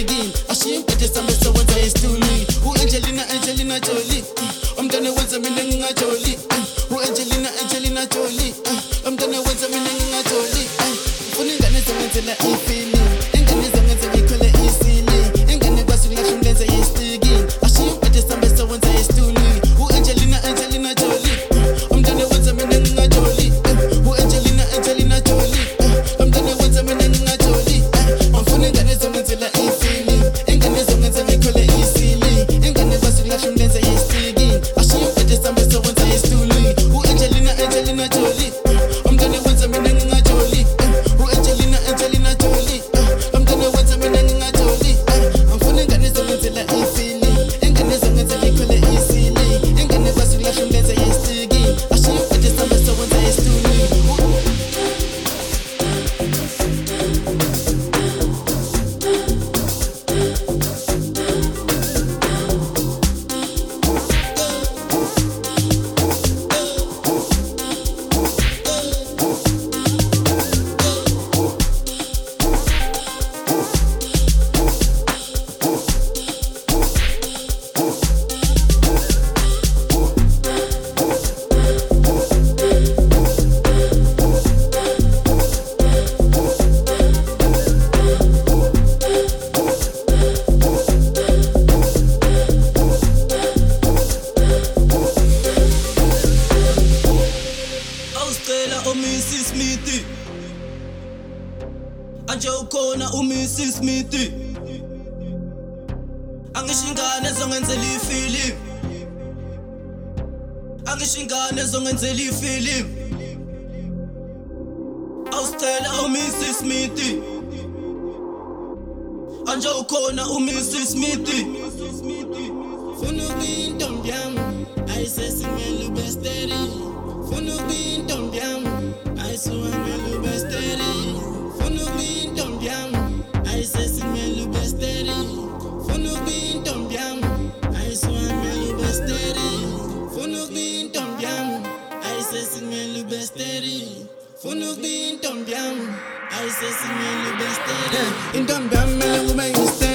yestigini ashimphethe sambe sowenza isituli u-Angelina Jolie umntwana wenza mina ngingajoli u-Angelina Jolie umntwana wenza mina ngingajoli ufuna ingane ezongenzela ifili ingane ezongenza ngikhole isili ingane kwazi ukulahla umlenze yestigini ashimphethe sambe sowenza isituli u-Angelina Jolie umntwana wenza mina ngingajoli u-Angelina Jolie umntwana wenza mina ngingajoli ufuna ingane ezongenzela ifili ingane ezongenza ngikhole isili ingane kwazi ukulahla umlenze yestigini ashimphethe sambe sowenza isituli u-Angelina Jolie umntwana wenza mina ngingajoli u-Angelina Jolie umntwana wenza mina ngingajoli ufuna ingane ezongenzela ifili ingane ezongenza ngikhole isili ingane kwazi ukulahla umlenze yestigini ashimphethe sambe sowenza isituli Mrs. Smithy anje ukhona uMrs. Smithy angishingane ezongenzela ifilimu angishingane ezongenzela ifilimu awusitela uMrs. Smithy anje ukhona uMrs. Smithy funa ukuyintombi yami ayisesingela ubesteri funa ukuyintombi yami ayisuhambela ubesteri funa ukuyintombi yami ayisesingela ubesteri funa ukuyintombi yami ayisuhambela ubesteri funa ukuyintombi yami ayisesingela ubesteri funa ukuyintombi yami ayisesingela ubesteri intombi yami mele kube yisteri